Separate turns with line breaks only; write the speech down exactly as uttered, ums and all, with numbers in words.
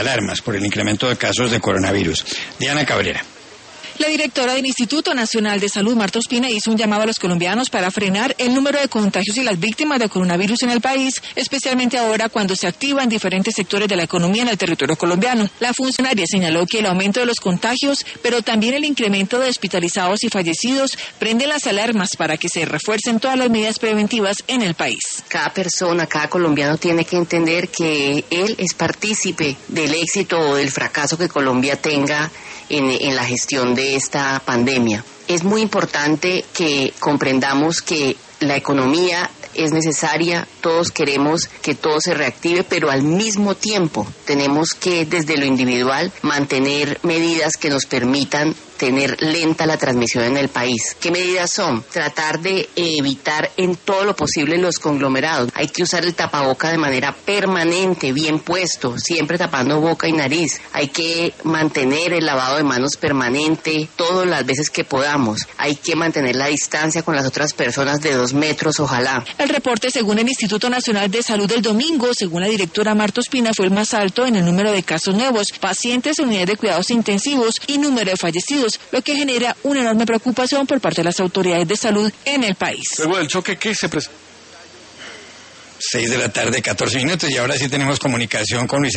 alarmas por el incremento de casos de coronavirus. Diana Cabrera.
La directora del Instituto Nacional de Salud, Marta Ospina, hizo un llamado a los colombianos para frenar el número de contagios y las víctimas de coronavirus en el país, especialmente ahora cuando se activan diferentes sectores de la economía en el territorio colombiano. La funcionaria señaló que el aumento de los contagios, pero también el incremento de hospitalizados y fallecidos, prende las alarmas para que se refuercen todas las medidas preventivas en el país.
Cada persona, cada colombiano tiene que entender que él es partícipe del éxito o del fracaso que Colombia tenga en, en la gestión de esta pandemia. Es muy importante que comprendamos que la economía es necesaria, todos queremos que todo se reactive, pero al mismo tiempo tenemos que desde lo individual mantener medidas que nos permitan tener lenta la transmisión en el país. ¿Qué medidas son? Tratar de evitar en todo lo posible los conglomerados. Hay que usar el tapaboca de manera permanente, bien puesto, siempre tapando boca y nariz. Hay que mantener el lavado de manos permanente todas las veces que podamos. Hay que mantener la distancia con las otras personas de dos metros, ojalá.
El reporte, según el Instituto Nacional de Salud del domingo, según la directora Marta Ospina, fue el más alto en el número de casos nuevos, pacientes en unidades de cuidados intensivos y número de fallecidos, lo que genera una enorme preocupación por parte de las autoridades de salud en el país.
Luego del choque, ¿qué se presenta?
Seis de la tarde, catorce minutos, y ahora sí tenemos comunicación con Luis